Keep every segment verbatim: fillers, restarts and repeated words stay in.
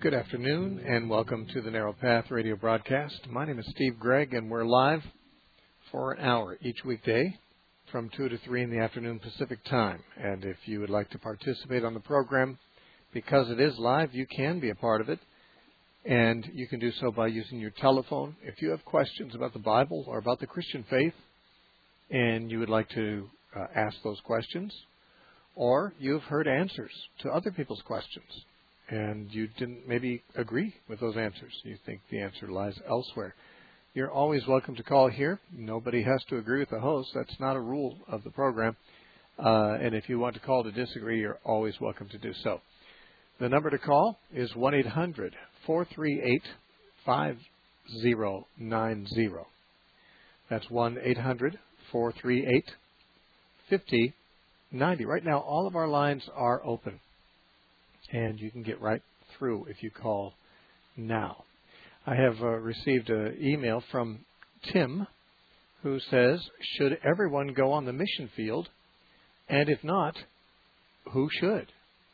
Good afternoon, and welcome to the Narrow Path radio broadcast. My name is Steve Gregg, and we're live for an hour each weekday from two to three in the afternoon Pacific time. And if you would like to participate on the program, because it is live, you can be a part of it, and you can do so by using your telephone. If you have questions about the Bible or about the Christian faith, and you would like to uh, ask those questions, or you've heard answers to other people's questions, and you didn't maybe agree with those answers. You think the answer lies elsewhere. You're always welcome to call here. Nobody has to agree with the host. That's not a rule of the program. Uh, and if you want to call to disagree, you're always welcome to do so. The number to call is one eight hundred, four three eight, five zero nine zero. That's one eight hundred, four three eight, five zero nine zero. Right now, all of our lines are open, and you can get right through if you call now. I have uh, received an email from Tim, who says, should everyone go on the mission field? And if not, who should?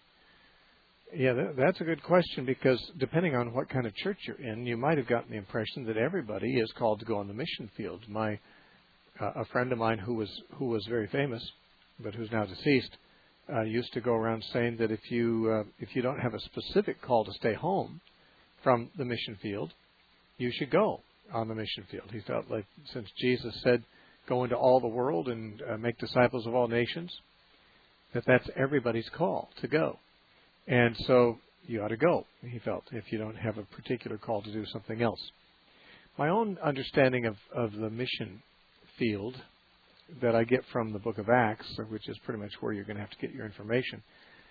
Yeah, that, that's a good question, because depending on what kind of church you're in, you might have gotten the impression that everybody is called to go on the mission field. My uh, a friend of mine who was who was very famous, but who's now deceased, Uh, used to go around saying that if you uh, if you don't have a specific call to stay home from the mission field, you should go on the mission field. He felt like, since Jesus said, go into all the world and uh, make disciples of all nations, that that's everybody's call to go. And so you ought to go, he felt, if you don't have a particular call to do something else. My own understanding of, of the mission field that I get from the book of Acts, which is pretty much where you're going to have to get your information,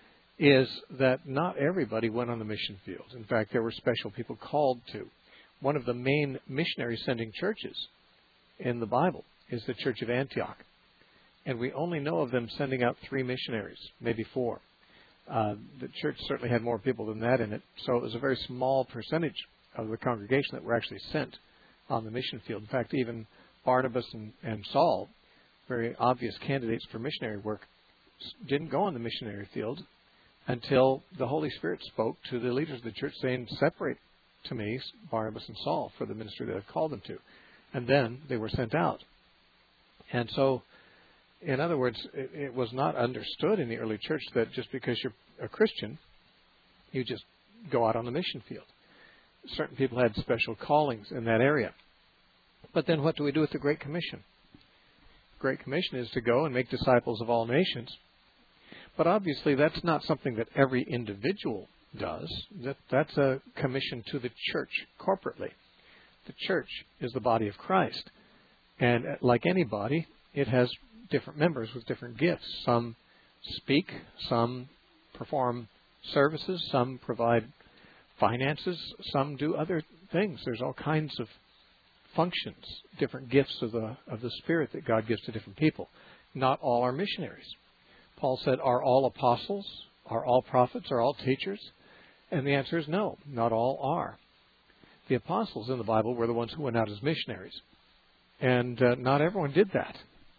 is that not everybody went on the mission field. In fact, there were special people called to. One of the main missionary sending churches in the Bible is the Church of Antioch. And we only know of them sending out three missionaries, maybe four. Uh, the church certainly had more people than that in it, so it was a very small percentage of the congregation that were actually sent on the mission field. In fact, even Barnabas and, and Saul, very obvious candidates for missionary work, didn't go on the missionary field until the Holy Spirit spoke to the leaders of the church, saying, separate to me Barnabas and Saul for the ministry that I've called them to. And then they were sent out. And so, in other words, it, it was not understood in the early church that just because you're a Christian, you just go out on the mission field. Certain people had special callings in that area. But then what do we do with the Great Commission? Great Commission is to go and make disciples of all nations. But obviously that's not something that every individual does. That, that's a commission to the church corporately. The church is the body of Christ. And like any body, it has different members with different gifts. Some speak, some perform services, some provide finances, some do other things. There's all kinds of functions, different gifts of the of the Spirit that God gives to different people. Not all are missionaries. Paul said, are all apostles? Are all prophets? Are all teachers? And the answer is no, not all are. The apostles in the Bible were the ones who went out as missionaries. And uh, not everyone did that.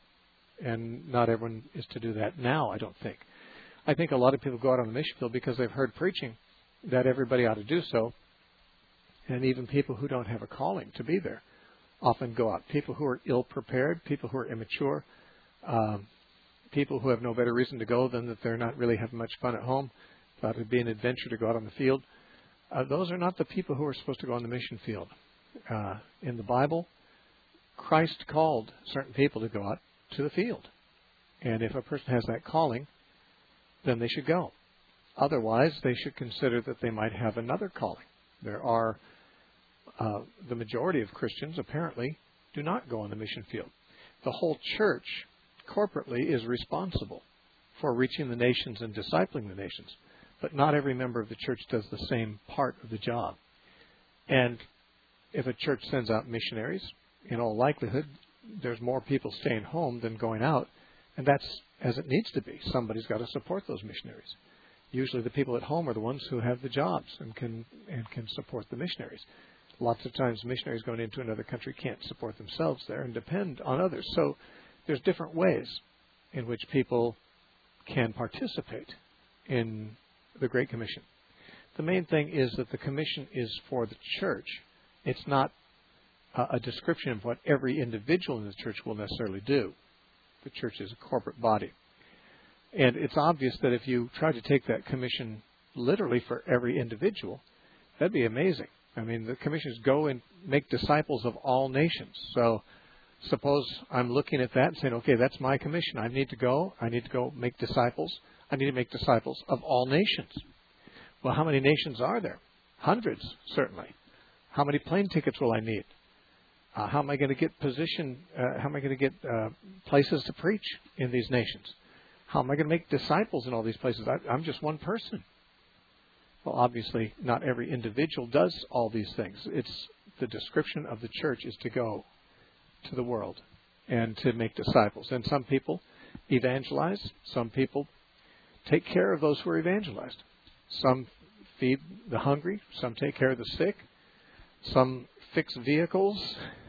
And not everyone is to do that now, I don't think. I think a lot of people go out on the mission field because they've heard preaching that everybody ought to do so. And even people who don't have a calling to be there often go out. People who are ill-prepared, people who are immature, um, people who have no better reason to go than that they're not really having much fun at home, thought it would be an adventure to go out on the field. Uh, those are not the people who are supposed to go on the mission field. Uh, in the Bible, Christ called certain people to go out to the field. And if a person has that calling, then they should go. Otherwise, they should consider that they might have another calling. There are Uh, the majority of Christians, apparently, do not go on the mission field. The whole church, corporately, is responsible for reaching the nations and discipling the nations. But not every member of the church does the same part of the job. And if a church sends out missionaries, in all likelihood, there's more people staying home than going out. And that's as it needs to be. Somebody's got to support those missionaries. Usually the people at home are the ones who have the jobs and can and can support the missionaries. Lots of times missionaries going into another country can't support themselves there and depend on others. So there's different ways in which people can participate in the Great Commission. the main thing is that the commission is for the church. It's not a, a description of what every individual in the church will necessarily do. The church is a corporate body. And it's obvious that if you try to take that commission literally for every individual, that'd be amazing. I mean, the commission is go and make disciples of all nations. So suppose I'm looking at that and saying, okay, that's my commission. I need to go. I need to go make disciples. I need to make disciples of all nations. Well, how many nations are there? Hundreds, certainly. How many plane tickets will I need? Uh, how am I going to get position? Uh, how am I going to get uh, places to preach in these nations? How am I going to make disciples in all these places? I, I'm just one person. Well, obviously, not every individual does all these things. It's the description of the church is to go to the world and to make disciples. And some people evangelize. Some people take care of those who are evangelized. Some feed the hungry. Some take care of the sick. Some fix vehicles.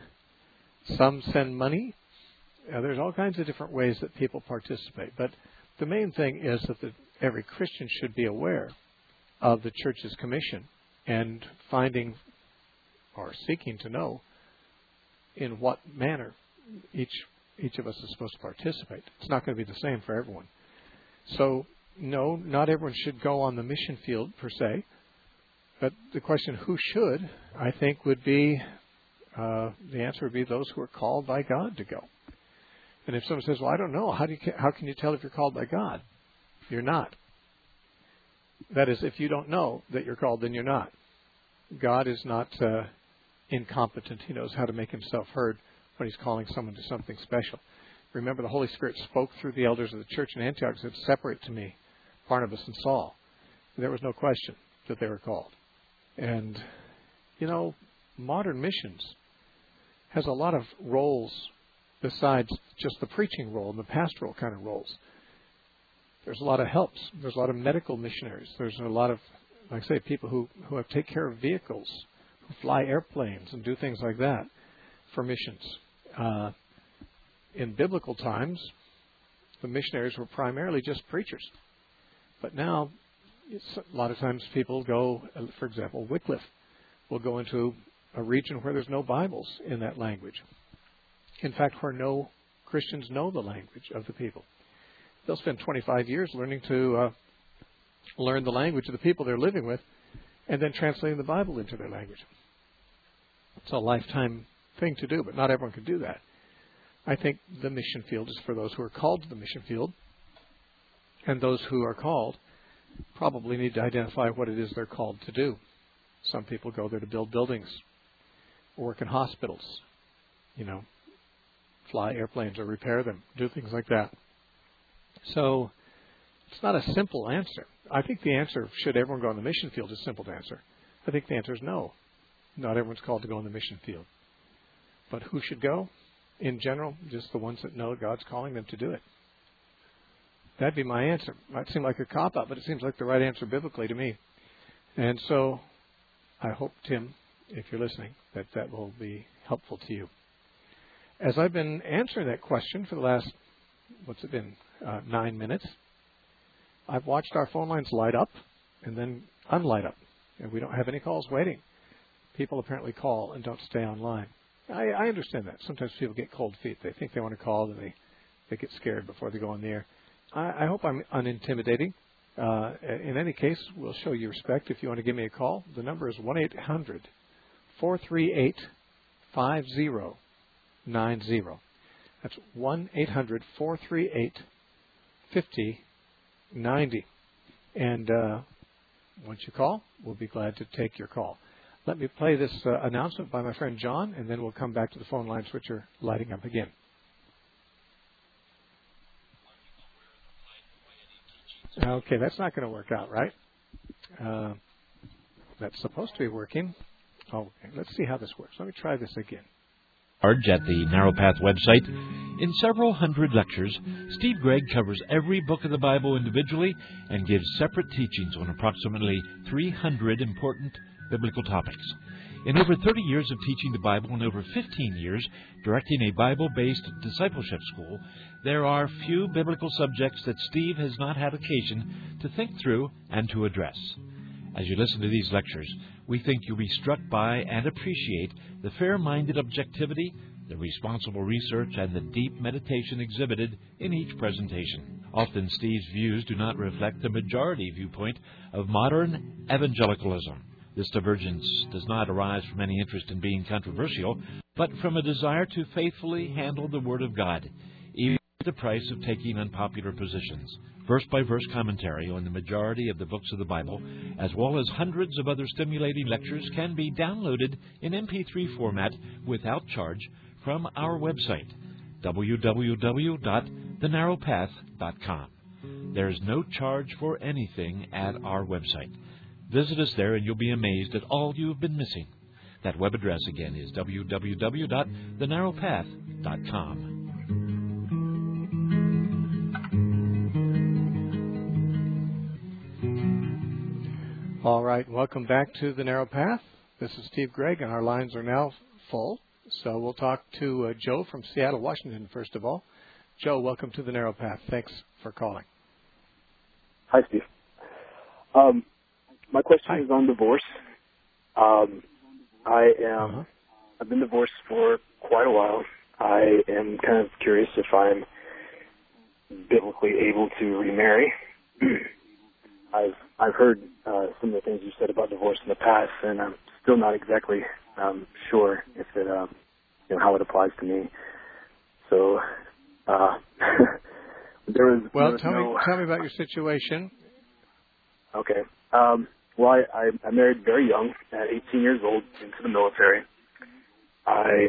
Some send money. Uh, there's all kinds of different ways that people participate. But the main thing is that the, every Christian should be aware of the church's commission and finding or seeking to know in what manner each each of us is supposed to participate. It's not going to be the same for everyone. So, no, not everyone should go on the mission field per se. But the question, who should, I think, would be, uh, the answer would be those who are called by God to go. And if someone says, well, I don't know, how do you, how can you tell if you're called by God? You're not. That is, if you don't know that you're called, then you're not. God is not uh, incompetent. He knows how to make himself heard when he's calling someone to something special. Remember, the Holy Spirit spoke through the elders of the church in Antioch and said, separate to me Barnabas and Saul. There was no question that they were called. And, you know, modern missions has a lot of roles besides just the preaching role and the pastoral kind of roles. There's a lot of helps. There's a lot of medical missionaries. There's a lot of, like I say, people who, who have take care of vehicles, who fly airplanes and do things like that for missions. Uh, in biblical times, the missionaries were primarily just preachers. But now, it's, a lot of times people go, for example, Wycliffe will go into a region where there's no Bibles in that language. In fact, where no Christians know the language of the people. They'll spend twenty-five years learning to uh, learn the language of the people they're living with and then translating the Bible into their language. It's a lifetime thing to do, but not everyone can do that. I think the mission field is for those who are called to the mission field, and those who are called probably need to identify what it is they're called to do. Some people go there to build buildings, work in hospitals, you know, fly airplanes or repair them, do things like that. So it's not a simple answer. I think the answer, should everyone go on the mission field, is simple to answer. I think the answer is no. Not everyone's called to go on the mission field. But who should go? In general, just the ones that know God's calling them to do it. That'd be my answer. Might seem like a cop-out, but it seems like the right answer biblically to me. And so I hope, Tim, if you're listening, that that will be helpful to you. As I've been answering that question for the last, what's it been, uh, nine minutes, I've watched our phone lines light up and then unlight up. And we don't have any calls waiting. People apparently call and don't stay online. I, I understand that. Sometimes people get cold feet. They think they want to call and they, they get scared before they go on the air. I, I hope I'm unintimidating. Uh, in any case, we'll show you respect if you want to give me a call. The number is one eight hundred four three eight five zero nine zero. That's one eight hundred four three eight five zero nine zero. And uh, once you call, we'll be glad to take your call. Let me play this uh, announcement by my friend John, and then we'll come back to the phone lines, which are lighting up again. Okay, that's not going to work out, right? Uh, that's supposed to be working. Oh, okay. Let's see how this works. Let me try this again. At the Narrow Path website, in several hundred lectures, Steve Gregg covers every book of the Bible individually and gives separate teachings on approximately three hundred important biblical topics. In over thirty years of teaching the Bible and over fifteen years directing a Bible-based discipleship school, there are few biblical subjects that Steve has not had occasion to think through and to address. As you listen to these lectures, we think you'll be struck by and appreciate the fair-minded objectivity, the responsible research, and the deep meditation exhibited in each presentation. Often Steve's views do not reflect the majority viewpoint of modern evangelicalism. This divergence does not arise from any interest in being controversial, but from a desire to faithfully handle the Word of God, even at the price of taking unpopular positions. Verse-by-verse commentary on the majority of the books of the Bible, as well as hundreds of other stimulating lectures, can be downloaded in M P three format without charge from our website, w w w dot the narrow path dot com. There is no charge for anything at our website. Visit us there and you'll be amazed at all you have been missing. That web address again is w w w dot the narrow path dot com. All right, welcome back to The Narrow Path. This is Steve Gregg, and our lines are now full. So we'll talk to uh, Joe from Seattle, Washington, first of all. Joe, welcome to The Narrow Path. Thanks for calling. Hi, Steve. Um, my question Hi. is on divorce. Um, I am, uh-huh. I've been divorced for quite a while. I am kind of curious if I'm biblically able to remarry. I've I've heard uh, some of the things you said about divorce in the past, and I'm still not exactly um, sure if it, um, you know, how it applies to me. So, uh, there was well. there was tell no... me tell me about your situation. Okay. Um, well, I, I, I married very young, at eighteen years old, into the military. I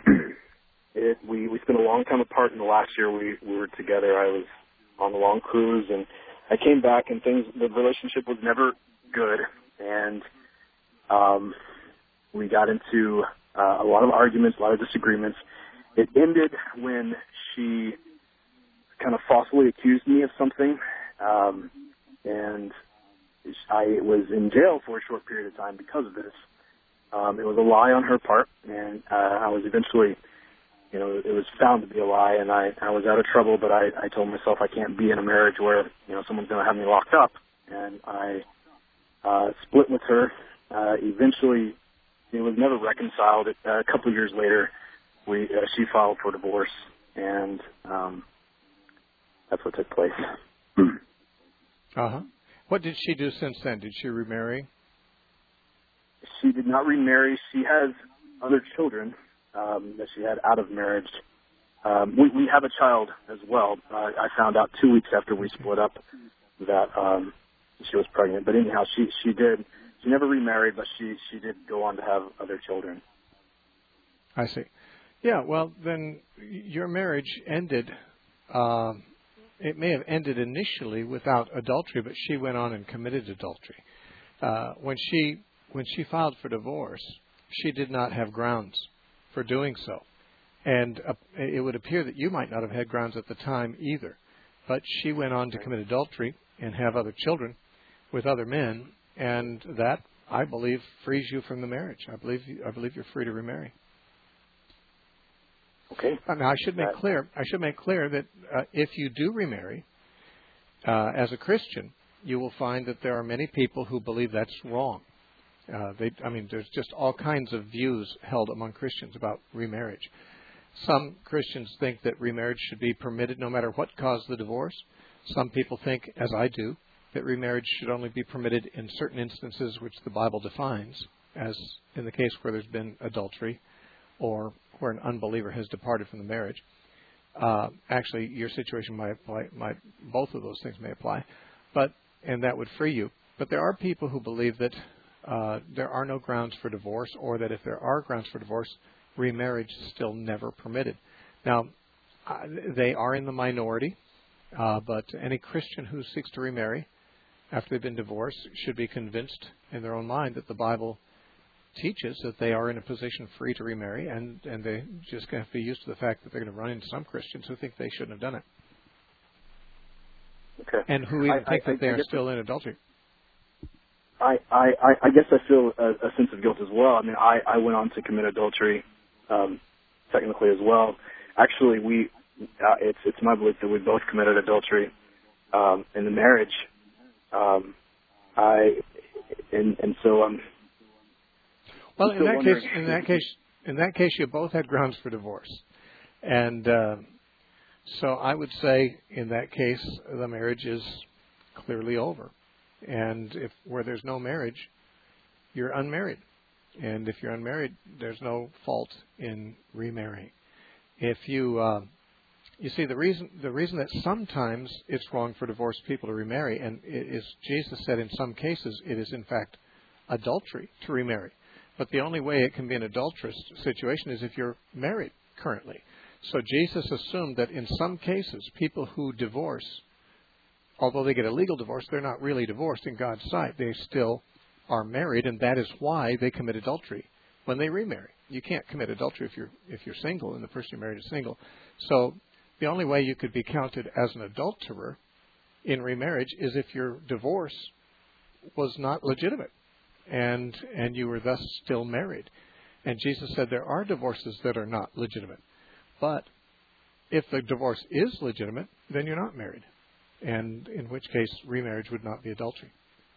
it, we we spent a long time apart. In the last year we, we were together, I was on a long cruise, and I came back, and things, the relationship was never good, and um, we got into uh, a lot of arguments, a lot of disagreements. It ended when she kind of falsely accused me of something, um, and I was in jail for a short period of time because of this. Um, it was a lie on her part, and uh, I was eventually, you know, it was found to be a lie, and I, I was out of trouble, but I, I told myself I can't be in a marriage where, you know, someone's going to have me locked up. And I uh, split with her. Uh, eventually, it was never reconciled. It, uh, a couple of years later, we uh, she filed for divorce, and um, that's what took place. Uh-huh. What did she do since then? Did she remarry? She did not remarry. She has other children Um, that she had out of marriage. Um, we, we have a child as well. Uh, I found out two weeks after we split up that um, she was pregnant. But anyhow, she she did. She never remarried, but she she did go on to have other children. I see. Yeah. Well, then your marriage ended. Uh, it may have ended initially without adultery, but she went on and committed adultery. Uh, when she when she filed for divorce, she did not have grounds for doing so. And uh, it would appear that you might not have had grounds at the time either. But she went on to commit adultery and have other children with other men, and that, I believe, frees you from the marriage. I believe I believe you're free to remarry. Okay. Now, I should make clear, I should make clear that uh, if you do remarry, uh, as a Christian, you will find that there are many people who believe that's wrong. Uh, they, I mean, there's just all kinds of views held among Christians about remarriage. Some Christians think that remarriage should be permitted no matter what caused the divorce. Some people think, as I do, that remarriage should only be permitted in certain instances which the Bible defines, as in the case where there's been adultery or where an unbeliever has departed from the marriage. Uh, actually, your situation might apply, might, both of those things may apply, but and that would free you. But there are people who believe that Uh, there are no grounds for divorce, or that if there are grounds for divorce, remarriage is still never permitted. Now, uh, they are in the minority, uh, but any Christian who seeks to remarry after they've been divorced should be convinced in their own mind that the Bible teaches that they are in a position free to remarry, and, and they just have to be used to the fact that they're going to run into some Christians who think they shouldn't have done it. Okay. And who even I, think I, that they I are still in adultery. I, I, I guess I feel a, a sense of guilt as well. I mean, I, I went on to commit adultery, um, technically as well. Actually, we, uh, it's, it's my belief that we both committed adultery, um, in the marriage. Um, I, and and so I'm. Well, I'm in that wondering. case, in that case, in that case, you both had grounds for divorce, and uh, so I would say in that case the marriage is clearly over, and if where there's no marriage, you're unmarried, and if you're unmarried, there's no fault in remarrying. If you uh, You see, the reason the reason that sometimes it's wrong for divorced people to remarry, and it is, Jesus said in some cases it is in fact adultery to remarry. But the only way it can be an adulterous situation is if you're married currently. So Jesus assumed that in some cases, people who divorce, although they get a legal divorce, they're not really divorced in God's sight. They still are married, and that is why they commit adultery when they remarry. You can't commit adultery if you're if you're single and the person you married is single. So the only way you could be counted as an adulterer in remarriage is if your divorce was not legitimate and and you were thus still married. And Jesus said there are divorces that are not legitimate. But if the divorce is legitimate, then you're not married. And in which case, remarriage would not be adultery.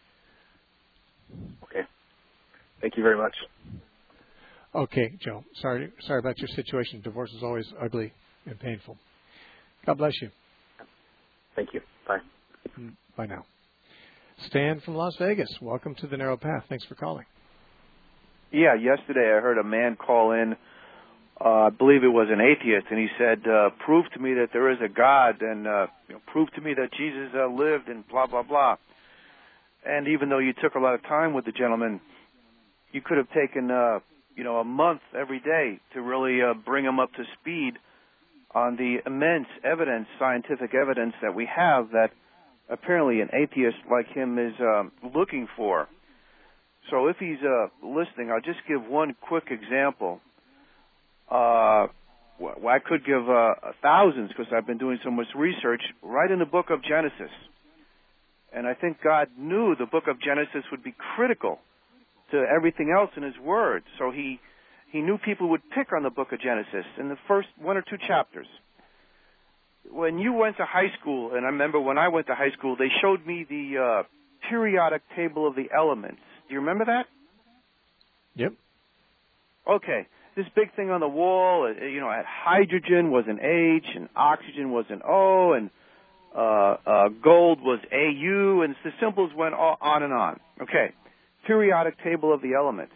Okay. Thank you very much. Okay, Joe. Sorry, sorry about your situation. Divorce is always ugly and painful. God bless you. Thank you. Bye. Bye now. Stan from Las Vegas. Welcome to the Narrow Path. Thanks for calling. Yeah, yesterday I heard a man call in, uh, I believe it was an atheist, and he said, uh, prove to me that there is a God, and uh, you know, prove to me that Jesus uh, lived, and blah, blah, blah. And even though you took a lot of time with the gentleman, you could have taken, uh, you know, a month every day to really uh, bring him up to speed on the immense evidence, scientific evidence that we have that apparently an atheist like him is um, looking for. So if he's uh, listening, I'll just give one quick example. Uh, well, I could give uh, thousands because I've been doing so much research right in the book of Genesis. And I think God knew the book of Genesis would be critical to everything else in his word. So he he knew people would pick on the book of Genesis in the first one or two chapters. When you went to high school, and I remember when I went to high school, they showed me the uh, periodic table of the elements. Do you remember that? Yep. Okay. This big thing on the wall, uh, you know, hydrogen was an H, and oxygen was an O, and uh, uh, gold was A U, and the symbols went on and on. Okay. Periodic table of the elements.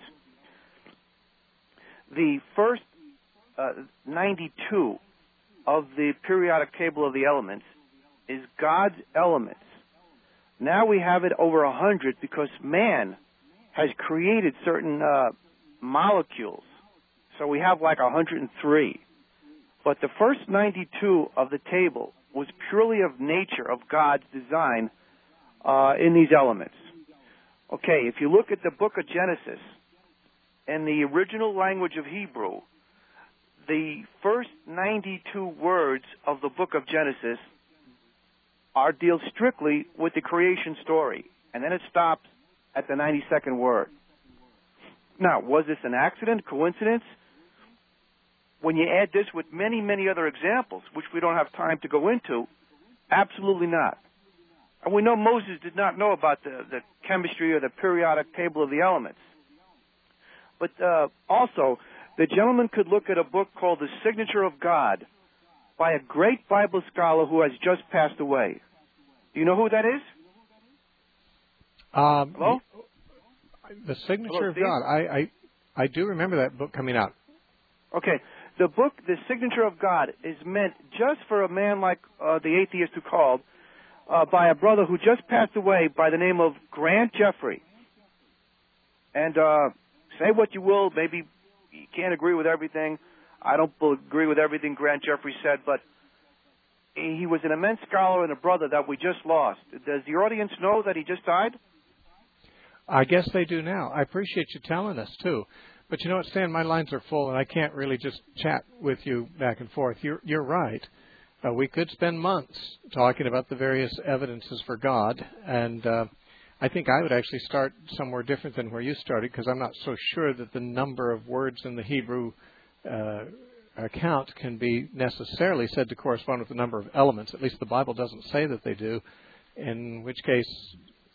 The first uh, ninety-two of the periodic table of the elements is God's elements. Now we have it over a hundred because man has created certain uh, molecules. So we have like one hundred three. But the first ninety-two of the table was purely of nature, of God's design uh, in these elements. Okay, if you look at the book of Genesis, in the original language of Hebrew, the first ninety-two words of the book of Genesis are deal strictly with the creation story. And then it stops at the ninety-second word. Now, was this an accident, coincidence? When you add this with many, many other examples, which we don't have time to go into, absolutely not. And we know Moses did not know about the, the chemistry or the periodic table of the elements. But uh, also, the gentleman could look at a book called The Signature of God by a great Bible scholar who has just passed away. Do you know who that is? Um, Hello? The Signature Hello, of Steve? God. I, I I do remember that book coming out. Okay. The book, The Signature of God, is meant just for a man like uh, the atheist who called, uh, by a brother who just passed away by the name of Grant Jeffrey. And uh, say what you will, maybe you can't agree with everything. I don't agree with everything Grant Jeffrey said, but he was an immense scholar and a brother that we just lost. Does the audience know that he just died? I guess they do now. I appreciate you telling us, too. But you know what, Stan, my lines are full, and I can't really just chat with you back and forth. You're, you're right. Uh, we could spend months talking about the various evidences for God, and uh, I think I would actually start somewhere different than where you started, because I'm not so sure that the number of words in the Hebrew uh, account can be necessarily said to correspond with the number of elements. At least the Bible doesn't say that they do, in which case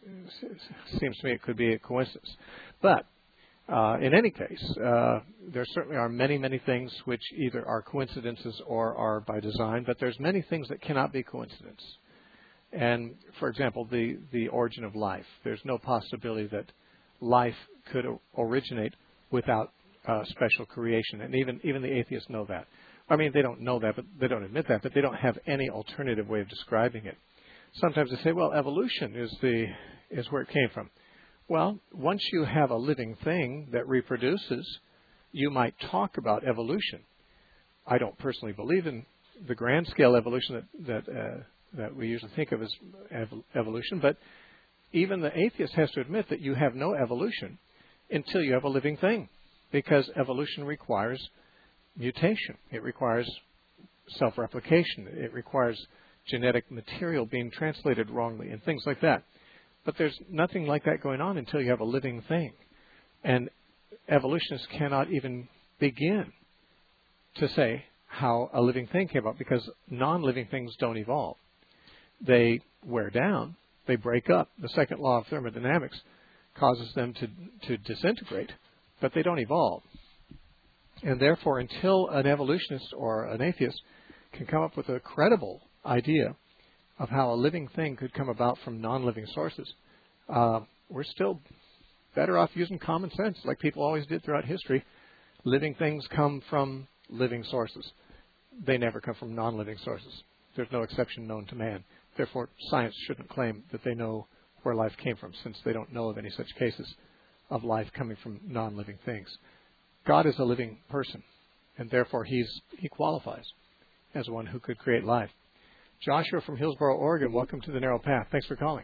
seems to me it could be a coincidence. But uh, in any case, uh, there certainly are many, many things which either are coincidences or are by design, but there's many things that cannot be coincidence. And, for example, the, the origin of life. There's no possibility that life could o- originate without uh, special creation. And even, even the atheists know that. I mean, they don't know that, but they don't admit that, but they don't have any alternative way of describing it. Sometimes they say, well, evolution is the is where it came from. Well, once you have a living thing that reproduces, you might talk about evolution. I don't personally believe in the grand scale evolution that that, uh, that we usually think of as ev- evolution, but even the atheist has to admit that you have no evolution until you have a living thing, because evolution requires mutation. It requires self-replication. It requires genetic material being translated wrongly and things like that. But there's nothing like that going on until you have a living thing. And evolutionists cannot even begin to say how a living thing came about, because non-living things don't evolve. They wear down. They break up. The second law of thermodynamics causes them to, to disintegrate, but they don't evolve. And therefore, until an evolutionist or an atheist can come up with a credible idea of how a living thing could come about from non-living sources, uh, we're still better off using common sense, like people always did throughout history. Living things come from living sources. They never come from non-living sources. There's no exception known to man. Therefore, science shouldn't claim that they know where life came from, since they don't know of any such cases of life coming from non-living things. God is a living person, and therefore he's, he qualifies as one who could create life. Joshua from Hillsboro, Oregon, welcome to the Narrow Path. Thanks for calling.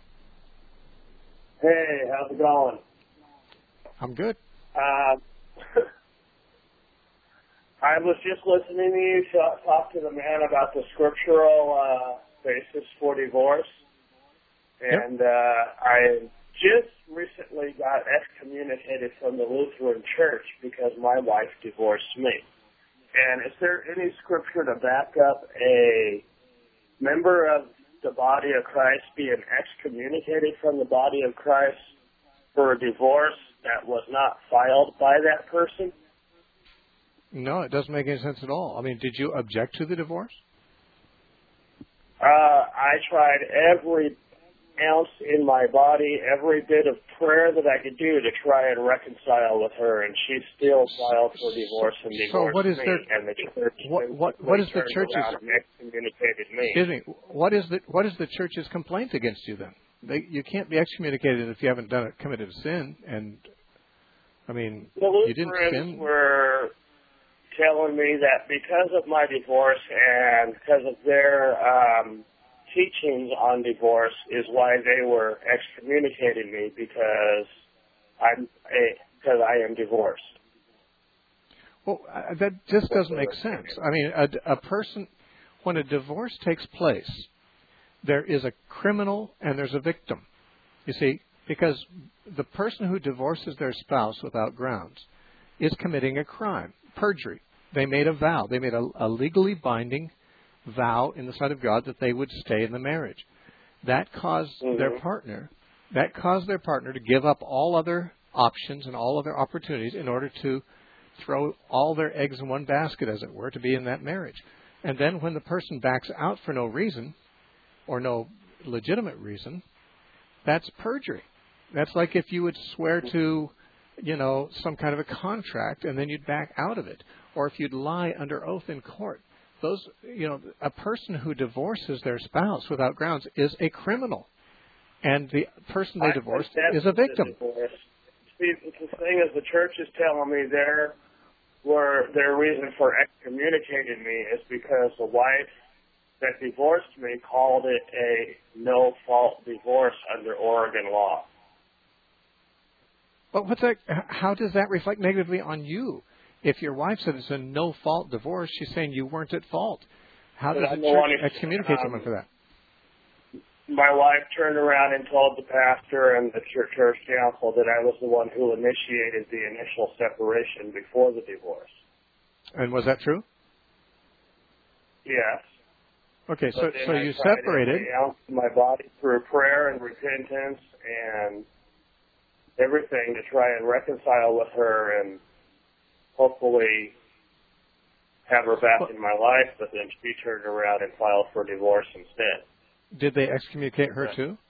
Hey, how's it going? I'm good. Uh, I was just listening to you talk, talk to the man about the scriptural uh, basis for divorce, and yep. uh, I just recently got excommunicated from the Lutheran Church because my wife divorced me. And is there any scripture to back up a member of the body of Christ being excommunicated from the body of Christ for a divorce that was not filed by that person? No, it doesn't make any sense at all. I mean, did you object to the divorce? Uh, I tried every ounce in my body, every bit of prayer that I could do to try and reconcile with her, and she still filed for divorce and divorced so what is me. There, and the church what, what, what is the church's excommunicated me? Excuse me. What is the what is the church's complaint against you then? They, you can't be excommunicated if you haven't done it, committed a sin. And I mean, the Lutherans you didn't sin. Were telling me that because of my divorce and because of their um, teachings on divorce is why they were excommunicating me, because I'm a, because I am divorced. Well, uh, that just doesn't make sense. I mean, a, a person, when a divorce takes place, there is a criminal and there's a victim. You see, because the person who divorces their spouse without grounds is committing a crime, perjury. They made a vow. They made a, a legally binding vow in the sight of God that they would stay in the marriage. That caused mm-hmm. their partner, that caused their partner to give up all other options and all other opportunities in order to throw all their eggs in one basket, as it were, to be in that marriage. And then when the person backs out for no reason or no legitimate reason, that's perjury. That's like if you would swear to, you know, some kind of a contract and then you'd back out of it, or if you'd lie under oath in court. Those, you know, a person who divorces their spouse without grounds is a criminal, and the person they divorced is a victim. See, the thing is, the church is telling me their were their reason for excommunicating me is because the wife that divorced me called it a no-fault divorce under Oregon law. But what's that? How does that reflect negatively on you? If your wife said it's a no-fault divorce, she's saying you weren't at fault. How does the church excommunicate someone for that? My wife turned around and told the pastor and the church, church council that I was the one who initiated the initial separation before the divorce. And was that true? Yes. Okay, so But then so I you tried separated. every ounce of my body through prayer and repentance and everything to try and reconcile with her and hopefully have her back in my life, but then she turned around and filed for divorce instead. Did they excommunicate her Yeah. too?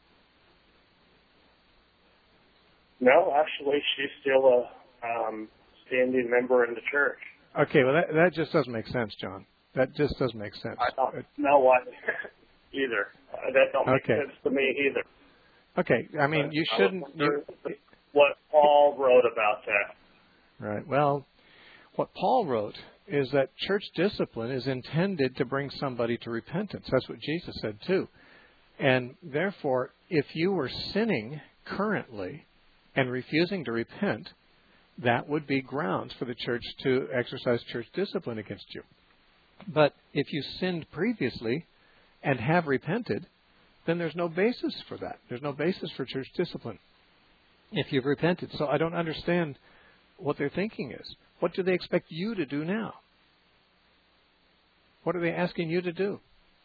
No, actually, she's still a um, standing member in the church. Okay, well that that just doesn't make sense, John. That just doesn't make sense. I don't know what either. Uh, that don't make Okay. sense to me either. Okay, I mean But you I shouldn't. was You, wondering what Paul wrote about that. right. Well, what Paul wrote is that church discipline is intended to bring somebody to repentance. That's what Jesus said too. And therefore, if you were sinning currently and refusing to repent, that would be grounds for the church to exercise church discipline against you. But if you sinned previously and have repented, then there's no basis for that. There's no basis for church discipline if you've repented. So I don't understand what their thinking is. What do they expect you to do now? What are they asking you to do?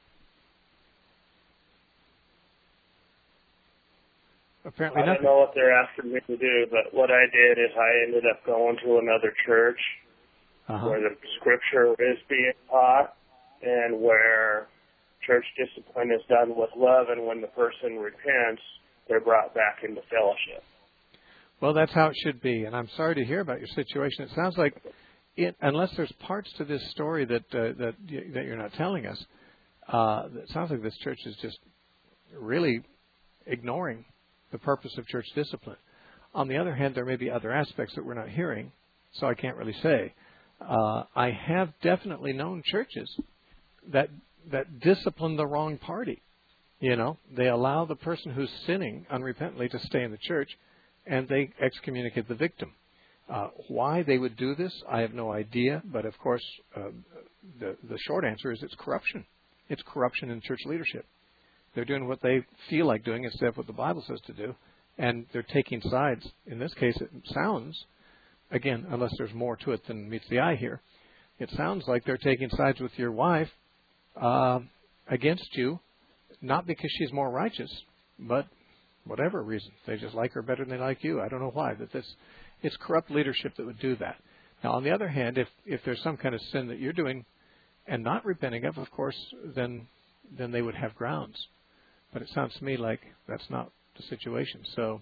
Apparently I don't nothing. know what they're asking me to do, but what I did is I ended up going to another church Uh-huh. where the scripture is being taught and where church discipline is done with love, and when the person repents, they're brought back into fellowship. Well, that's how it should be, and I'm sorry to hear about your situation. It sounds like, it, unless there's parts to this story that uh, that y- that you're not telling us, uh, it sounds like this church is just really ignoring the purpose of church discipline. On the other hand, there may be other aspects that we're not hearing, so I can't really say. Uh, I have definitely known churches that that discipline the wrong party. You know, they allow the person who's sinning unrepentantly to stay in the church, and they excommunicate the victim. Uh, why they would do this, I have no idea. But of course, uh, the the short answer is it's corruption. It's corruption in church leadership. They're doing what they feel like doing instead of what the Bible says to do, and they're taking sides. In this case, it sounds, again, unless there's more to it than meets the eye here, it sounds like they're taking sides with your wife uh, against you, not because she's more righteous, but whatever reason. They just like her better than they like you. I don't know why. But this, it's corrupt leadership that would do that. Now, on the other hand, if, if there's some kind of sin that you're doing and not repenting of, of course, then then they would have grounds. But it sounds to me like that's not the situation. So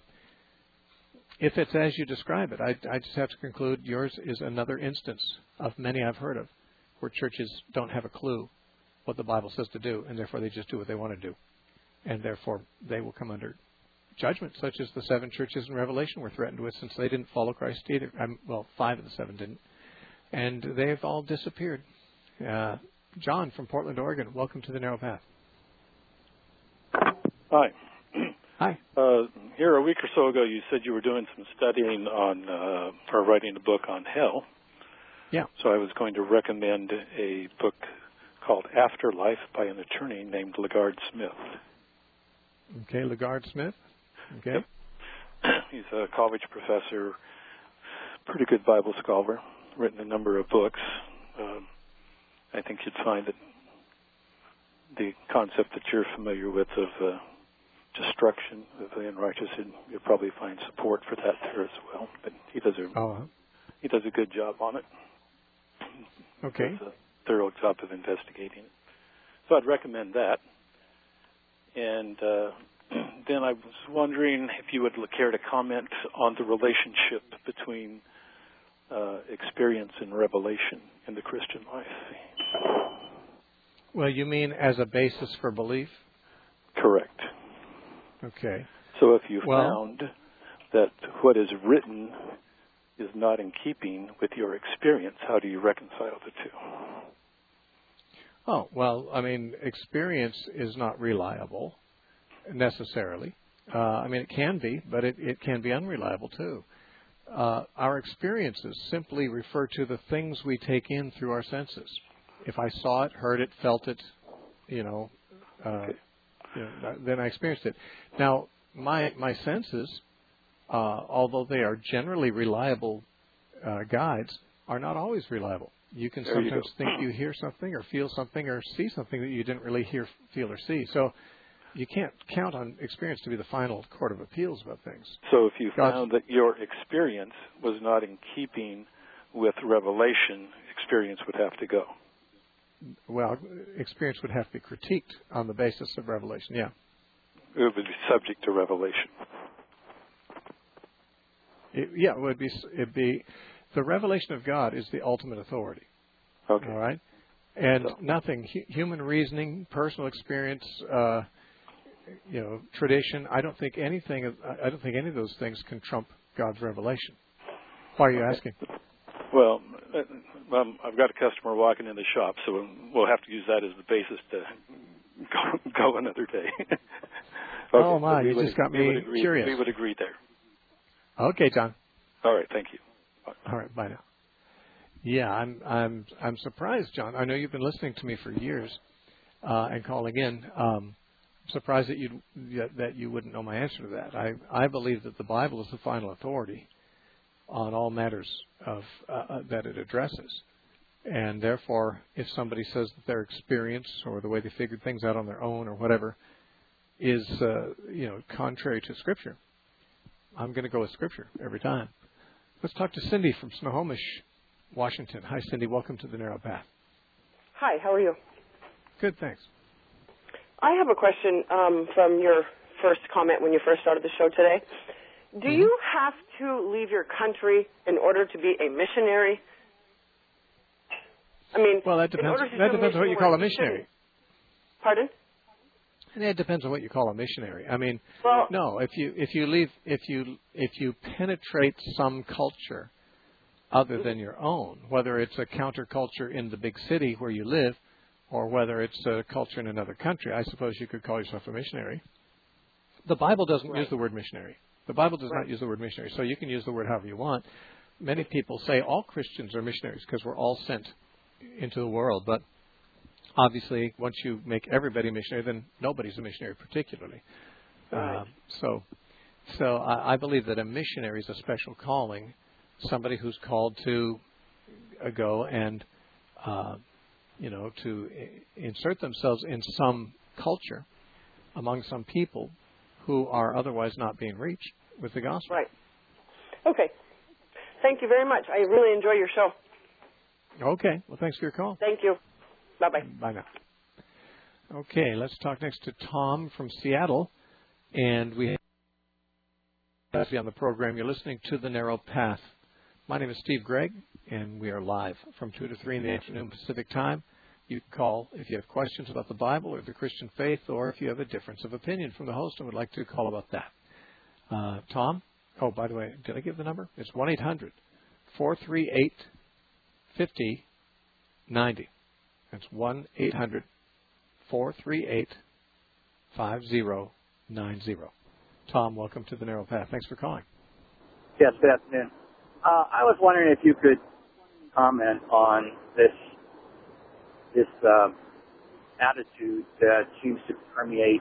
if it's as you describe it, I, I just have to conclude yours is another instance of many I've heard of where churches don't have a clue what the Bible says to do, and therefore they just do what they want to do. And therefore they will come under judgment, such as the seven churches in Revelation were threatened with, since they didn't follow Christ either. Um, well, five of the seven didn't. And they've all disappeared. Uh, John from Portland, Oregon, welcome to the Narrow Path. Hi. Hi. Uh, here a week or so ago, you said you were doing some studying on, uh, or writing a book on hell. Yeah. So I was going to recommend a book called Afterlife by an attorney named LaGard Smith. Okay, LaGard Smith. Okay. Yep. He's a college professor, pretty good Bible scholar, written a number of books. Um, I think you'd find that the concept that you're familiar with of uh, destruction of the unrighteous, and you'll probably find support for that there as well. But he does a Oh. he does a good job on it. Okay. Does a thorough job of investigating it. So I'd recommend that. And uh, then I was wondering if you would care to comment on the relationship between uh, experience and revelation in the Christian life. Well, you mean as a basis for belief? Correct. Okay. So if you Well, found that what is written is not in keeping with your experience, how do you reconcile the two? Oh, well, I mean, experience is not reliable necessarily. Uh, I mean, it can be, but it, it can be unreliable too. Uh, our experiences simply refer to the things we take in through our senses. If I saw it, heard it, felt it, you know, uh, you know then I experienced it. Now, my my senses, uh, although they are generally reliable uh, guides, are not always reliable. You can There sometimes you think you hear something or feel something or see something that you didn't really hear, feel, or see. So you can't count on experience to be the final court of appeals about things. So if you God's, found that your experience was not in keeping with revelation, experience would have to go. Well, experience would have to be critiqued on the basis of revelation, yeah. It would be subject to revelation. It, yeah, it would be, it'd be, the revelation of God is the ultimate authority. Okay. All right? And So. nothing, hu- human reasoning, personal experience, uh, you know, tradition, I don't think anything, I don't think any of those things can trump God's revelation. Why are you asking? Well, um, I've got a customer walking in the shop, so we'll have to use that as the basis to go, go another day. Okay, oh, my, so you would, just got we me agree, curious. We would agree there. Okay, John. All right, thank you. All right, bye now. Yeah, I'm I'm I'm surprised, John. I know you've been listening to me for years uh, and calling in. Um, surprised that you that you wouldn't know my answer to that. I I believe that the Bible is the final authority on all matters of uh, that it addresses, and therefore, if somebody says that their experience or the way they figured things out on their own or whatever is uh, you know contrary to Scripture, I'm going to go with Scripture every time. Let's talk to Cindy from Snohomish, Washington. Hi, Cindy. Welcome to the Narrow Path. Hi, how are you? Good, thanks. I have a question um, from your first comment when you first started the show today. Do Mm-hmm. you have to leave your country in order to be a missionary? I mean, well, that in depends. order to That do depends on what you mission call a work, you missionary. shouldn't. Pardon? And it depends on what you call a missionary. I mean, Well, no. If you if you leave if you if you penetrate some culture other than your own, whether it's a counterculture in the big city where you live, or whether it's a culture in another country, I suppose you could call yourself a missionary. The Bible doesn't right. use the word missionary. The Bible does right. not use the word missionary, so you can use the word however you want. Many people say all Christians are missionaries because we're all sent into the world, but obviously once you make everybody a missionary, then nobody's a missionary particularly. Right. Uh, so so I, I believe that a missionary is a special calling, somebody who's called to uh, go and, uh, you know, to I- insert themselves in some culture among some people who are otherwise not being reached with the gospel. Right. Okay. Thank you very much. I really enjoy your show. Okay. Well, thanks for your call. Thank you. Bye-bye. Bye now. Okay, let's talk next to Tom from Seattle. And we have on the program, you're listening to The Narrow Path. My name is Steve Gregg, and we are live from two to three in the afternoon Pacific time. You can call if you have questions about the Bible or the Christian faith, or if you have a difference of opinion from the host and would like to call about that. Uh, Tom? Oh, by the way, did I give the number? It's one eight hundred four three eight five zero nine zero. That's one eight hundred four three eight five zero nine zero. Tom, welcome to the Narrow Path. Thanks for calling. Yes, good afternoon. Uh, I was wondering if you could comment on this this uh, attitude that seems to permeate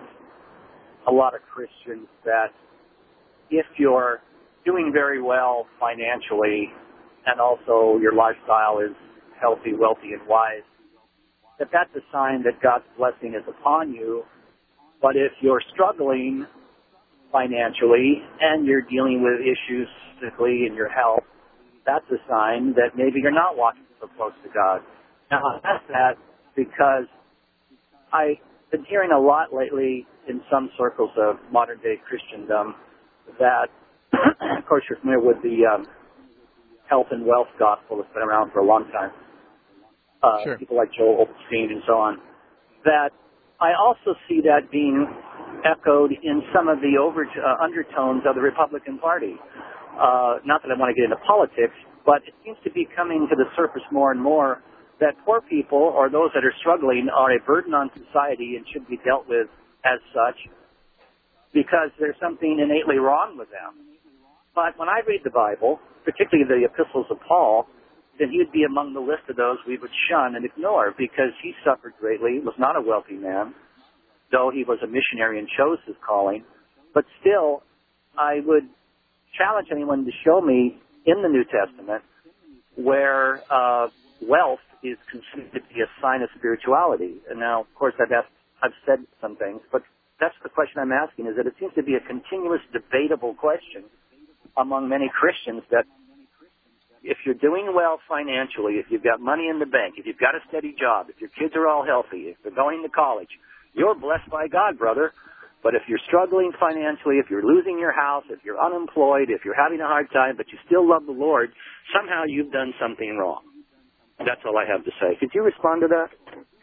a lot of Christians, that if you're doing very well financially and also your lifestyle is healthy, wealthy, and wise, that that's a sign that God's blessing is upon you. But if you're struggling financially and you're dealing with issues physically in your health, that's a sign that maybe you're not walking so close to God. Now, I ask that because I've been hearing a lot lately in some circles of modern-day Christendom that, of course, you're familiar with the um, health and wealth gospel that's been around for a long time. Uh, sure. People like Joel Osteen and so on. That I also see that being echoed in some of the over, uh, undertones of the Republican Party. Uh, not that I want to get into politics, but it seems to be coming to the surface more and more that poor people or those that are struggling are a burden on society and should be dealt with as such because there's something innately wrong with them. But when I read the Bible, particularly the epistles of Paul, then he would be among the list of those we would shun and ignore because he suffered greatly, was not a wealthy man, though he was a missionary and chose his calling. But still, I would challenge anyone to show me in the New Testament where uh, wealth is considered to be a sign of spirituality. And now, of course, I've asked, I've said some things, but that's the question I'm asking, is that it seems to be a continuous debatable question among many Christians that if you're doing well financially, if you've got money in the bank, if you've got a steady job, if your kids are all healthy, if they're going to college, you're blessed by God, brother. But if you're struggling financially, if you're losing your house, if you're unemployed, if you're having a hard time, but you still love the Lord, somehow you've done something wrong. That's all I have to say. Could you respond to that?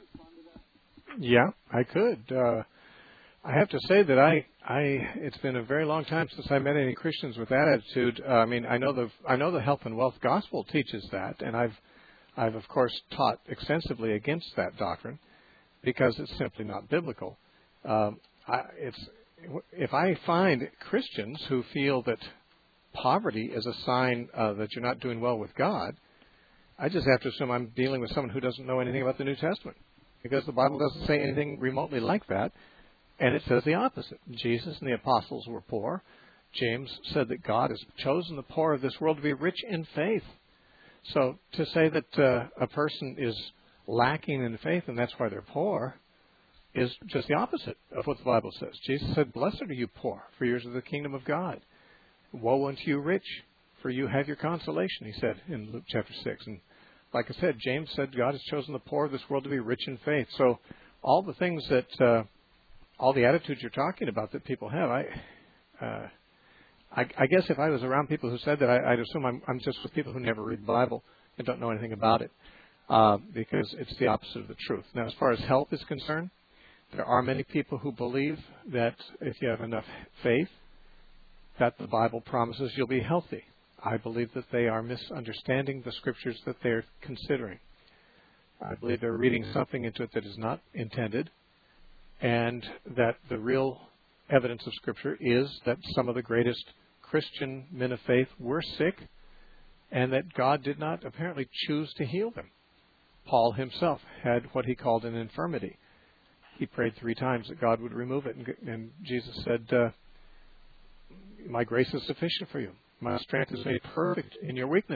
Yeah, I could. Uh, I have to say that I, I, it's been a very long time since I met any Christians with that attitude. Uh, I mean, I know the, I know the health and wealth gospel teaches that, and I've, I've of course taught extensively against that doctrine because it's simply not biblical. Um, I, it's, if I find Christians who feel that poverty is a sign uh, that you're not doing well with God, I just have to assume I'm dealing with someone who doesn't know anything about the New Testament, because the Bible doesn't say anything remotely like that, and it says the opposite. Jesus and the apostles were poor. James said that God has chosen the poor of this world to be rich in faith. So to say that uh, a person is lacking in faith and that's why they're poor is just the opposite of what the Bible says. Jesus said, "Blessed are you poor, for yours is the kingdom of God. Woe unto you rich, for you have your consolation," he said in Luke chapter six. And like I said, James said God has chosen the poor of this world to be rich in faith. So all the things that, uh, all the attitudes you're talking about that people have, I, uh, I, I guess if I was around people who said that, I, I'd assume I'm, I'm just with people who never read the Bible and don't know anything about it, uh, because it's the opposite of the truth. Now, as far as health is concerned, there are many people who believe that if you have enough faith, that the Bible promises you'll be healthy. I believe that they are misunderstanding the scriptures that they're considering. I believe they're reading something into it that is not intended, and that the real evidence of Scripture is that some of the greatest Christian men of faith were sick, and that God did not apparently choose to heal them. Paul himself had what he called an infirmity. He prayed three times that God would remove it, and, and Jesus said, uh, "My grace is sufficient for you. My strength is made perfect in your weakness."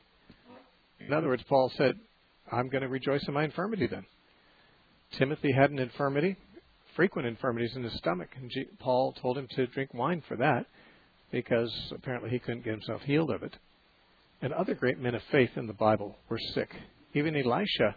In other words, Paul said, "I'm going to rejoice in my infirmity then." Timothy had an infirmity, frequent infirmities in his stomach, and G- Paul told him to drink wine for that because apparently he couldn't get himself healed of it. And other great men of faith in the Bible were sick. Even Elisha,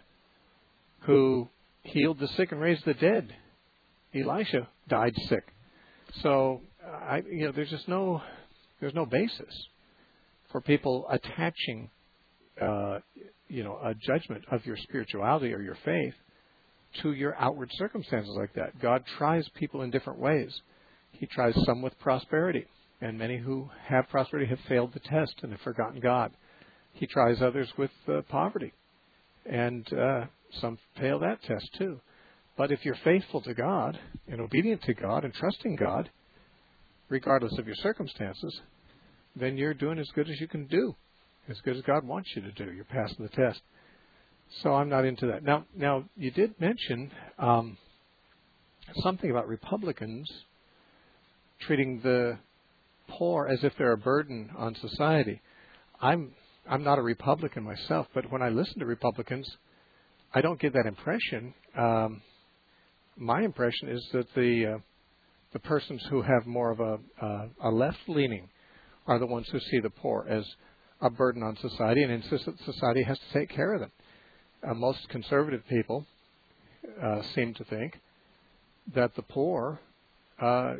who healed the sick and raised the dead, Elisha died sick. So, I, you know, there's just no, there's no basis for people attaching, uh, you know, a judgment of your spirituality or your faith to your outward circumstances like that. God tries people in different ways. He tries some with prosperity, and many who have prosperity have failed the test and have forgotten God. He tries others with uh, poverty, and uh, some fail that test too. But if you're faithful to God and obedient to God and trusting God, regardless of your circumstances, then you're doing as good as you can do, as good as God wants you to do. You're passing the test. So I'm not into that. Now, now you did mention um, something about Republicans treating the poor as if they're a burden on society. I'm I'm not a Republican myself, but when I listen to Republicans, I don't get that impression. Um, my impression is that the uh, the persons who have more of a, uh, a left leaning are the ones who see the poor as a burden on society and insist that society has to take care of them. Uh, most conservative people uh, seem to think that the poor, uh, uh,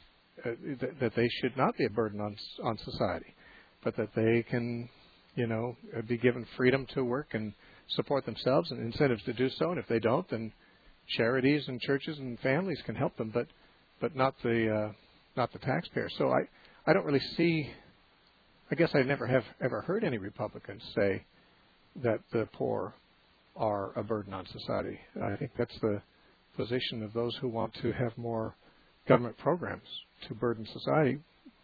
th- that they should not be a burden on on society, but that they can, you know, be given freedom to work and support themselves and incentives to do so. And if they don't, then charities and churches and families can help them, but but not the uh, not the taxpayer. So I I don't really see. I guess I never have ever heard any Republicans say that the poor are a burden on society. I think that's the position of those who want to have more government programs to burden society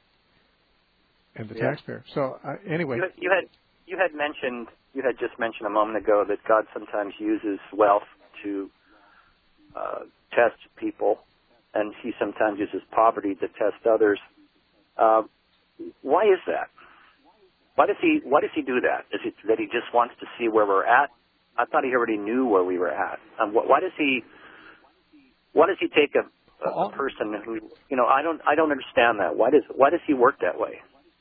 and the yeah. taxpayer. So uh, anyway, you, you had you had mentioned you had just mentioned a moment ago that God sometimes uses wealth to uh, test people, and He sometimes uses poverty to test others. Uh, why is that? Why does he Why does he do that? Is it that he just wants to see where we're at? I thought he already knew where we were at. Um, wh- why does he Why does he take a, a, a person who you know? I don't I don't understand that. Why does Why does he work that way?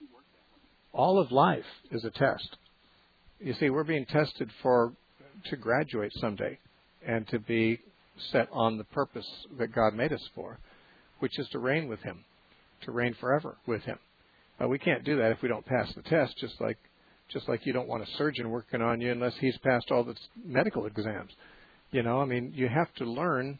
All of life is a test. You see, we're being tested for to graduate someday and to be set on the purpose that God made us for, which is to reign with Him, to reign forever with Him. Uh, we can't do that if we don't pass the test, just like just like you don't want a surgeon working on you unless he's passed all the medical exams. You know, I mean, you have to learn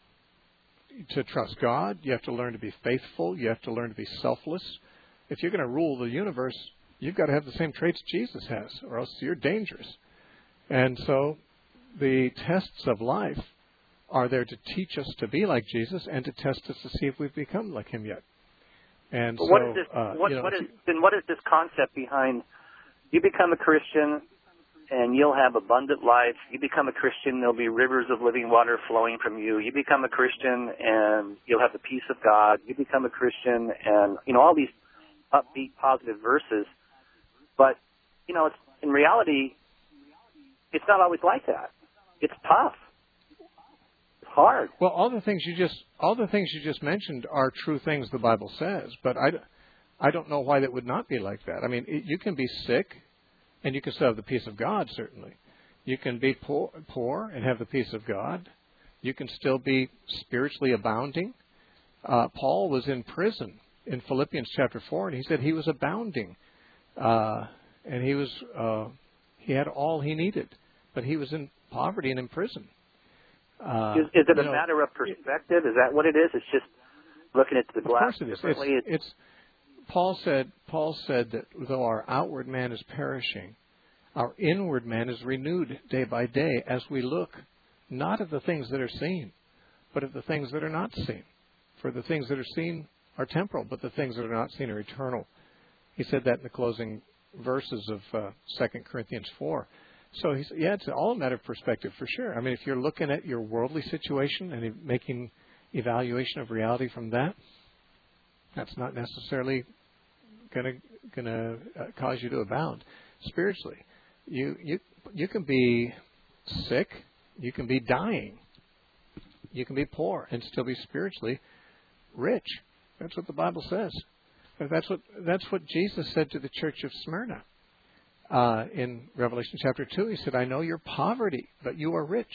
to trust God. You have to learn to be faithful. You have to learn to be selfless. If you're going to rule the universe, you've got to have the same traits Jesus has, or else you're dangerous. And so the tests of life are there to teach us to be like Jesus and to test us to see if we've become like Him yet. And but so, what is this? uh, What, you know, what is then? What is this concept behind? You become a Christian, and you'll have abundant life. You become a Christian, there'll be rivers of living water flowing from you. You become a Christian, and you'll have the peace of God. You become a Christian, and you know all these upbeat, positive verses. But you know, it's, in reality, it's not always like that. It's tough. It's hard. Well, all the things you just all the things you just mentioned are true things the Bible says, but I, I don't know why that would not be like that. I mean, it, you can be sick, and you can still have the peace of God. Certainly, you can be poor, poor and have the peace of God. You can still be spiritually abounding. Uh, Paul was in prison in Philippians chapter four, and he said he was abounding, uh, and he was uh, he had all he needed, but he was in poverty and in prison. Uh, is, is it a know, matter of perspective? Is that what it is? It's just looking at the glass of course it is. differently. It's, it's Paul said. Paul said that though our outward man is perishing, our inward man is renewed day by day as we look not at the things that are seen, but at the things that are not seen. For the things that are seen are temporal, but the things that are not seen are eternal. He said that in the closing verses of uh, Second Corinthians four. So he said, yeah, it's all a matter of perspective for sure. I mean, if you're looking at your worldly situation and making evaluation of reality from that, that's not necessarily going to going to uh, cause you to abound spiritually. You you you can be sick, you can be dying, you can be poor and still be spiritually rich. That's what the Bible says. That's what that's what Jesus said to the church of Smyrna. Uh, in Revelation chapter two, He said, I know your poverty, but you are rich.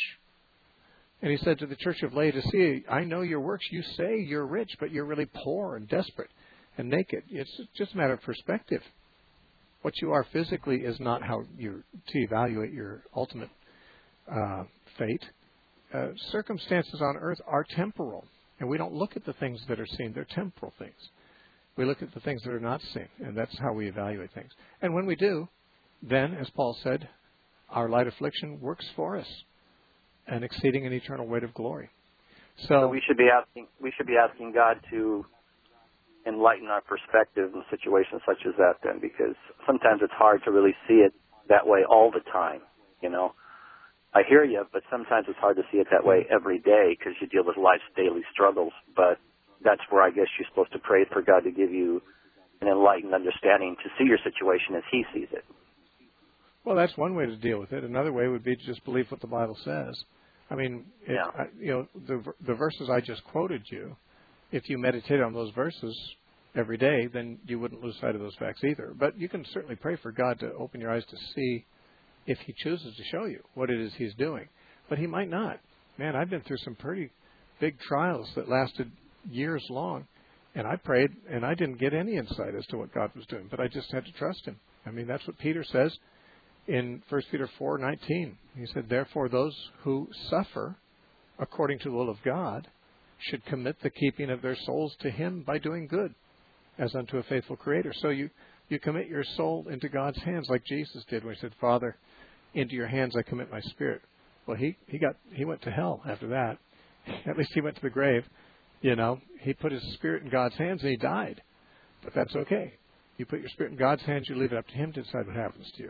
And He said to the church of Laodicea, I know your works. You say you're rich, but you're really poor and desperate and naked. It's just a matter of perspective. What you are physically is not how you to evaluate your ultimate uh, fate. Uh, circumstances on earth are temporal, and we don't look at the things that are seen. They're temporal things. We look at the things that are not seen, and that's how we evaluate things. And when we do, then, as Paul said, our light affliction works for us, an exceeding and eternal weight of glory. So, so we should be asking we should be asking God to enlighten our perspective in situations such as that, then, because sometimes it's hard to really see it that way all the time. You know, I hear you, but sometimes it's hard to see it that way every day because you deal with life's daily struggles. But that's where I guess you're supposed to pray for God to give you an enlightened understanding to see your situation as He sees it. Well, that's one way to deal with it. Another way would be to just believe what the Bible says. I mean, it, yeah. I, you know, the the verses I just quoted you, if you meditate on those verses every day, then you wouldn't lose sight of those facts either. But you can certainly pray for God to open your eyes to see if He chooses to show you what it is He's doing. But He might not. Man, I've been through some pretty big trials that lasted years long, and I prayed, and I didn't get any insight as to what God was doing, but I just had to trust Him. I mean, that's what Peter says in First Peter four nineteen. He said, therefore those who suffer according to the will of God should commit the keeping of their souls to Him by doing good, as unto a faithful Creator. So you, you commit your soul into God's hands like Jesus did when He said, Father, into your hands I commit my spirit. Well, he, he got he went to hell after that. At least he went to the grave. You know, he put his spirit in God's hands and he died. But that's okay. You put your spirit in God's hands, you leave it up to Him to decide what happens to you.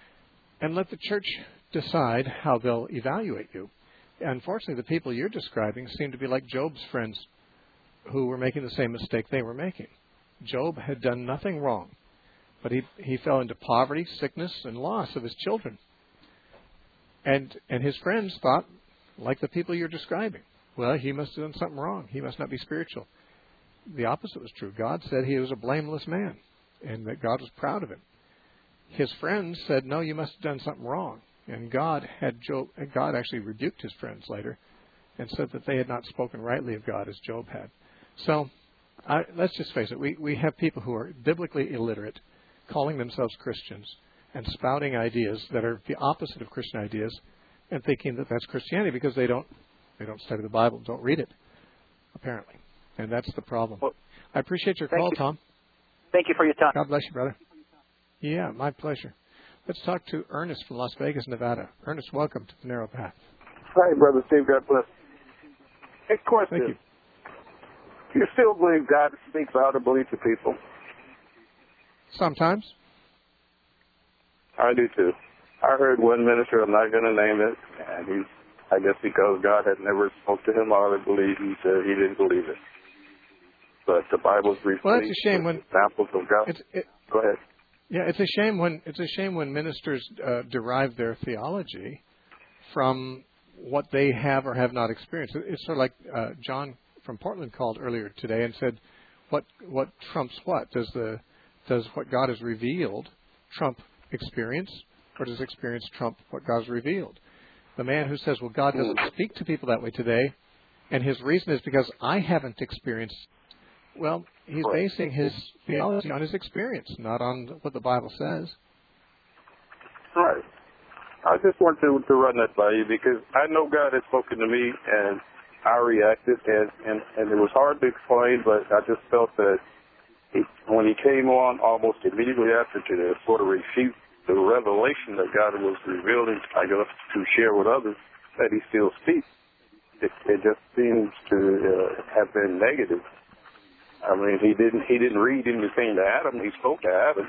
And let the church decide how they'll evaluate you. Unfortunately, the people you're describing seem to be like Job's friends who were making the same mistake they were making. Job had done nothing wrong. but he he fell into poverty, sickness, and loss of his children. And and his friends thought, like the people you're describing, well, he must have done something wrong. He must not be spiritual. The opposite was true. God said he was a blameless man, and that God was proud of him. His friends said, no, you must have done something wrong. And God had Job. God actually rebuked his friends later, and said that they had not spoken rightly of God as Job had. So I, let's just face it. We we have people who are biblically illiterate, calling themselves Christians, and spouting ideas that are the opposite of Christian ideas, and thinking that that's Christianity because they don't they don't study the Bible, don't read it, apparently. And that's the problem. Well, I appreciate your call, you. Tom. Thank you for your time. God bless you, brother. Yeah, my pleasure. Let's talk to Ernest from Las Vegas, Nevada. Ernest, welcome to the Narrow Path. Hi, Brother Steve. God bless. Hey, question. Thank you. Do you still believe God speaks audibly to people? Sometimes. I do too. I heard one minister, I'm not going to name it, and he's, I guess because God had never spoke to him audibly, he said he didn't believe it. But the Bible's replete well, it's a shame when examples of God. It's, it, Go ahead. Yeah, it's a shame when it's a shame when ministers uh, derive their theology from what they have or have not experienced. It's sort of like uh, John from Portland called earlier today and said, "What what trumps what? Does the does what God has revealed trump experience, or does experience trump what God has revealed?" The man who says, "Well, God doesn't speak to people that way today," and his reason is because I haven't experienced. Well, he's basing his theology on his experience, not on what the Bible says. Right. I just want to, to run that by you because I know God has spoken to me and I reacted, and, and, and it was hard to explain, but I just felt that he, when he came on almost immediately after to sort of refute the revelation that God was revealing, I guess, to share with others, that he still speaks. It, it just seems to uh, have been negative. I mean, he didn't he didn't read anything to Adam. He spoke to Adam.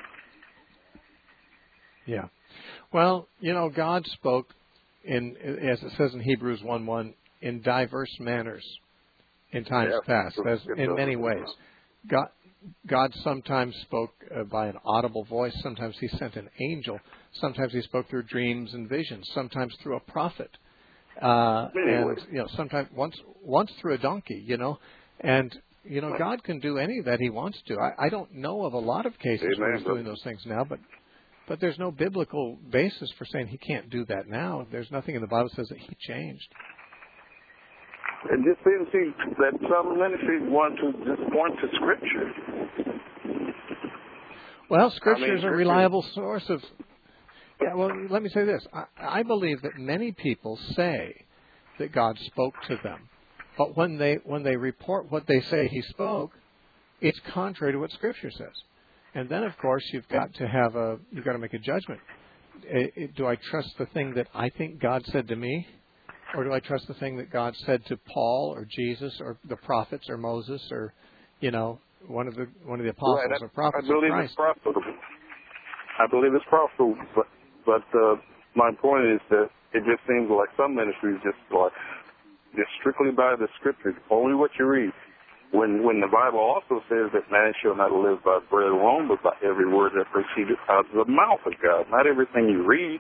Yeah. Well, you know, God spoke in, as it says in Hebrews one one, in diverse manners in times yeah. past, as in many ways. God, God sometimes spoke uh, by an audible voice. Sometimes he sent an angel. Sometimes he spoke through dreams and visions. Sometimes through a prophet. Uh, and, you know, sometimes once once through a donkey, you know. And, you know, God can do any that he wants to. I, I don't know of a lot of cases Amen. where he's doing those things now, but but there's no biblical basis for saying he can't do that now. There's nothing in the Bible that says that he changed. It just seems to that some ministries want to just point to Scripture. Well, Scripture I mean, is a reliable source of... Yeah, well, let me say this. I, I believe that many people say that God spoke to them. But when they when they report what they say he spoke, it's contrary to what Scripture says. And then, of course, you've got to have a you've got to make a judgment. It, it, do I trust the thing that I think God said to me, or do I trust the thing that God said to Paul or Jesus or the prophets or Moses or, you know, one of the one of the apostles right. or prophets I believe of Christ? It's profitable. I believe it's profitable, but but uh, my point is that it just seems like some ministries just like. Just strictly by the Scriptures, only what you read. When when the Bible also says that man shall not live by bread alone, but by every word that proceedeth out of the mouth of God. Not everything you read.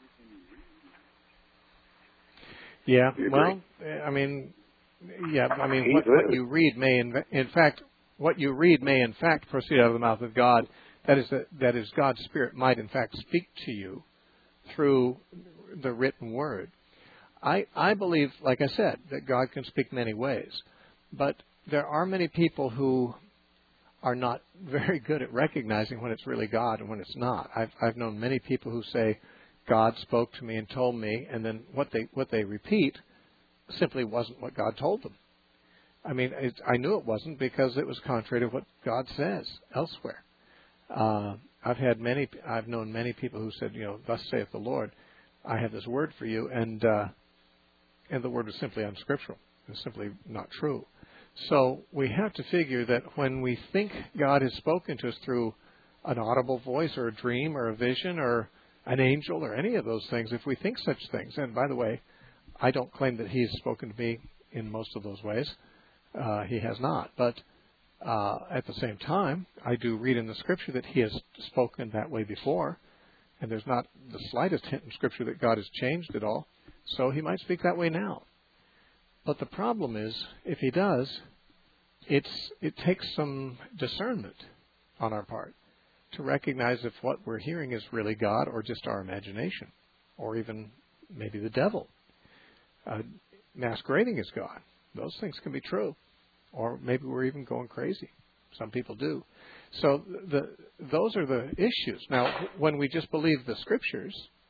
Yeah, well, I mean, yeah, I mean, what, what you read may, in, in fact, what you read may in fact proceed out of the mouth of God. That is, that, that is, God's Spirit might in fact speak to you through the written word. I, I believe, like I said, that God can speak many ways. But there are many people who are not very good at recognizing when it's really God and when it's not. I've, I've known many people who say, God spoke to me and told me, and then what they what they repeat simply wasn't what God told them. I mean, it, I knew it wasn't because it was contrary to what God says elsewhere. Uh, I've had many, I've known many people who said, you know, thus saith the Lord, I have this word for you, and uh, and the word was simply unscriptural. It's simply not true. So we have to figure that when we think God has spoken to us through an audible voice or a dream or a vision or an angel or any of those things, if we think such things, and by the way, I don't claim that He has spoken to me in most of those ways. Uh, he has not. But Uh, at the same time, I do read in the Scripture that He has spoken that way before, and there's not the slightest hint in Scripture that God has changed at all, so He might speak that way now. But the problem is, if He does, it's it takes some discernment on our part to recognize if what we're hearing is really God or just our imagination, or even maybe the devil. Uh, masquerading as God. Those things can be true. Or maybe we're even going crazy. Some people do. So the, those are the issues. Now, when we just believe the Scriptures,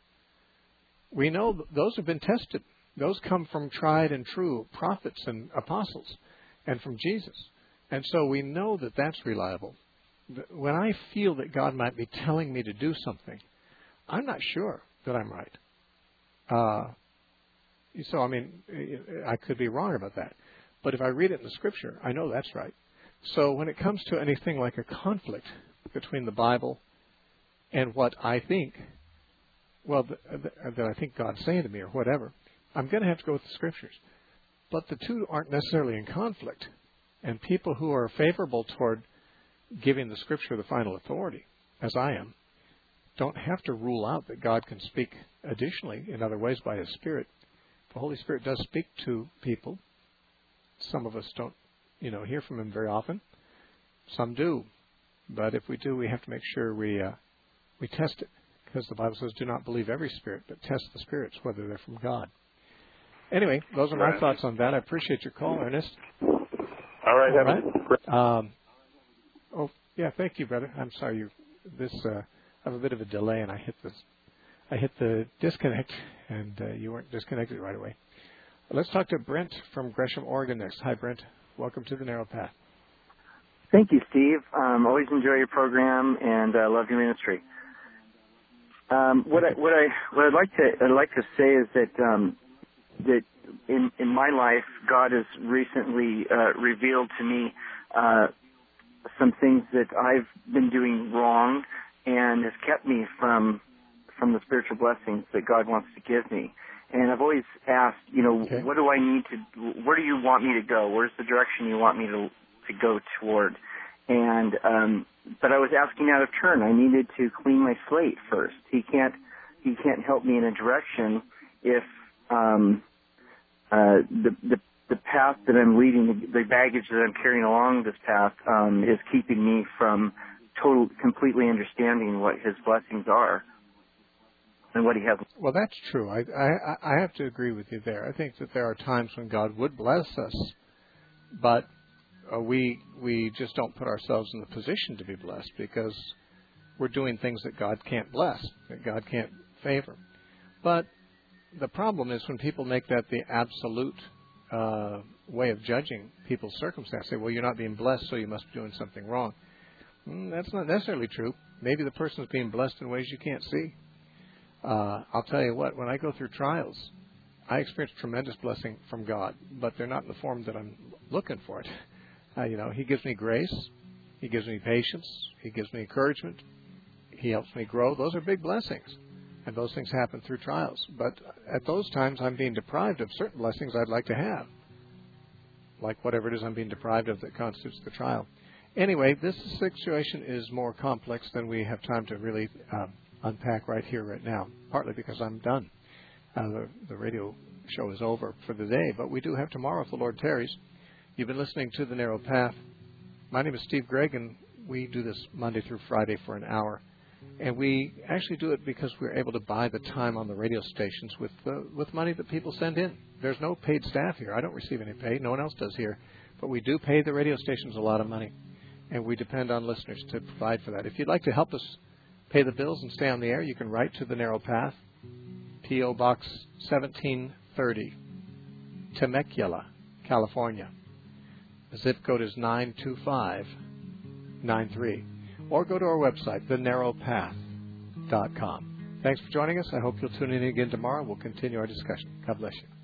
we know those have been tested. Those come from tried and true prophets and apostles and from Jesus. And so we know that that's reliable. When I feel that God might be telling me to do something, I'm not sure that I'm right. Uh, so, I mean, I could be wrong about that. But if I read it in the Scripture, I know that's right. So when it comes to anything like a conflict between the Bible and what I think, well, th- th- that I think God's saying to me or whatever, I'm going to have to go with the Scriptures. But the two aren't necessarily in conflict. And people who are favorable toward giving the Scripture the final authority, as I am, don't have to rule out that God can speak additionally in other ways by His Spirit. The Holy Spirit does speak to people. Some of us don't, you know, hear from Him very often. Some do. But if we do, we have to make sure we uh, we test it. Because the Bible says, do not believe every spirit, but test the spirits, whether they're from God. Anyway, those are my right. thoughts on that. I appreciate your call, Ernest. All right. All have right. A... Um, oh, yeah, thank you, brother. I'm sorry. You, this, uh, I have a bit of a delay, and I hit this. I hit the disconnect, and uh, you weren't disconnected right away. Let's talk to Brent from Gresham, Oregon next. Hi, Brent. Welcome to the Narrow Path. Thank you, Steve. Um, always enjoy your program and uh, love your ministry. Um, what I what I what I'd like to I'd like to say is that um, that in in my life, God has recently uh, revealed to me uh, some things that I've been doing wrong and has kept me from from the spiritual blessings that God wants to give me. And I've always asked, you know, okay. what do I need to, where do you want me to go? Where's the direction you want me to to go toward? And, um, but I was asking out of turn. I needed to clean my slate first. He can't, he can't help me in a direction if, um, uh, the, the, the path that I'm leading, the baggage that I'm carrying along this path, um, is keeping me from total, completely understanding what His blessings are. And what He has. Well, that's true. I, I I have to agree with you there. I think that there are times when God would bless us, but uh, we we just don't put ourselves in the position to be blessed because we're doing things that God can't bless, that God can't favor. But the problem is when people make that the absolute uh, way of judging people's circumstances. Say, well, you're not being blessed, so you must be doing something wrong. Mm, that's not necessarily true. Maybe the person is being blessed in ways you can't see. Uh, I'll tell you what, when I go through trials, I experience tremendous blessing from God, but they're not in the form that I'm looking for it. Uh, you know, He gives me grace. He gives me patience. He gives me encouragement. He helps me grow. Those are big blessings, and those things happen through trials. But at those times, I'm being deprived of certain blessings I'd like to have, like whatever it is I'm being deprived of that constitutes the trial. Anyway, this situation is more complex than we have time to really uh, unpack right here, right now, partly because I'm done. Uh, the, the radio show is over for the day, but we do have tomorrow if the Lord tarries. You've been listening to The Narrow Path. My name is Steve Gregg, and we do this Monday through Friday for an hour. And we actually do it because we're able to buy the time on the radio stations with uh, with money that people send in. There's no paid staff here. I don't receive any pay. No one else does here. But we do pay the radio stations a lot of money, and we depend on listeners to provide for that. If you'd like to help us pay the bills and stay on the air, you can write to The Narrow Path, P O. Box seventeen thirty, Temecula, California. The zip code is nine two five nine three. Or go to our website, the narrow path dot com. Thanks for joining us. I hope you'll tune in again tomorrow. We'll continue our discussion. God bless you.